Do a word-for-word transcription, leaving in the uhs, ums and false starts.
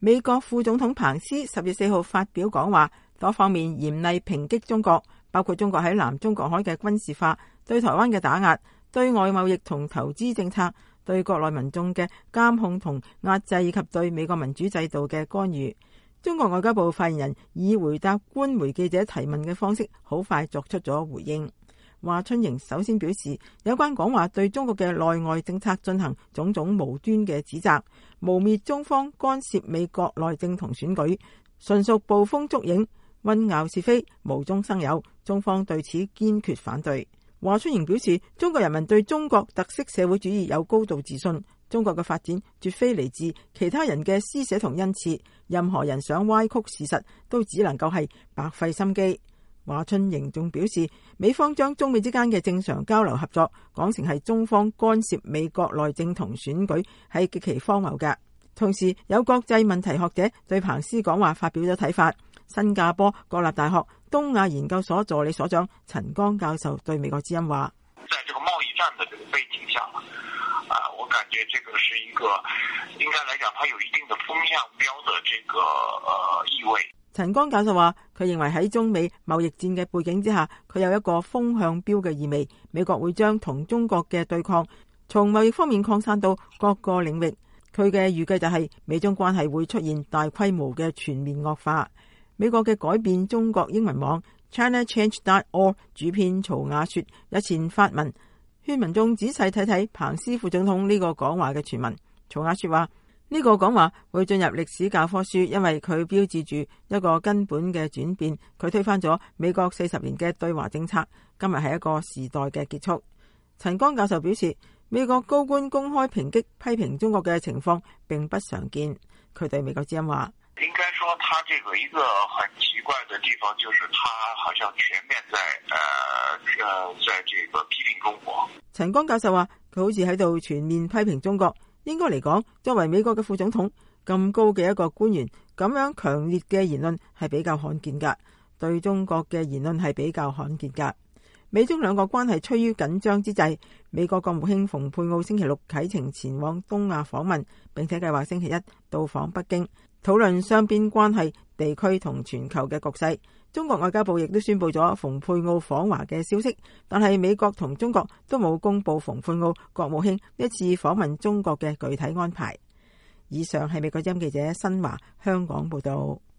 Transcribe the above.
美國副總統彭斯十月四號發表講話，多方面嚴厲抨擊中國，包括中國喺南中國海嘅軍事化、對台灣嘅打壓、對外貿易同投資政策、對國內民眾嘅監控同壓制，以及對美國民主制度嘅干預。中國外交部發言人以回答官媒記者提問嘅方式，好快作出咗回應。華春瑩首先表示，有關講話對中國嘅內外政策進行種種無端嘅指責，誣衊中方干涉美國內政同選舉，純屬捕風捉影、混淆是非、無中生有。中方對此堅決反對。華春瑩表示，中國人民對中國特色社會主義有高度自信，中國嘅發展絕非嚟自其他人嘅施捨同恩賜，任何人想歪曲事實，都只能夠係白費心機。華春瑩仲表示，美方將中美之間嘅正常交流合作講成係中方干涉美國內政同選舉，係極其荒謬嘅。同時，有國際問題學者對彭斯講話發表咗睇法。新加坡國立大學東亞研究所助理所長陳剛教授對美國之音話： 在這個貿易戰的這個背景下，啊，我感覺這個是一個應該來講，它有一定的風向標的這個呃意味。 陳剛教授話，佢認為喺中美貿易戰嘅背景之下，佢有一個風向標嘅意味。美國會將同中國嘅對抗從貿易方面擴散到各個領域。佢嘅預計就係美中關係會出現大規模嘅全面惡化。美國嘅改變中國英文網 China Change dot org 主編曹雅雪日前發文，勸民眾仔細睇睇彭斯副總統呢個講話嘅全文。曹雅雪話：呢個講話會進入歷史教科書，因為佢標誌住一個根本嘅轉變。佢推翻咗美國四十年嘅對華政策，今日係一個時代嘅結束。陳剛教授表示，美國高官公開抨擊批評中國嘅情況並不常見。佢對美國之音話： 應該說，他這個一個很奇怪的地方，就是他好像全面在，呃，呃，在這個批評中國。 陳剛教授話，佢好似喺度全面批評中國。應該嚟講，作為美國嘅副總統咁高嘅一個官員，咁樣強烈嘅言論係比較罕見噶，對中國嘅言論係比較罕見噶。美中兩國關係趨於緊張之際，美國國務卿蓬佩奧星期六啟程前往東亞訪問，並且計劃星期一到訪北京，討論雙邊關係、地區同全球嘅局勢。中國外交部亦都宣布咗蓬佩奧訪華嘅消息，但係美國同中國都冇公布蓬佩奧國務卿一次訪問中國嘅具體安排。以上係美國之音記者新華香港報道。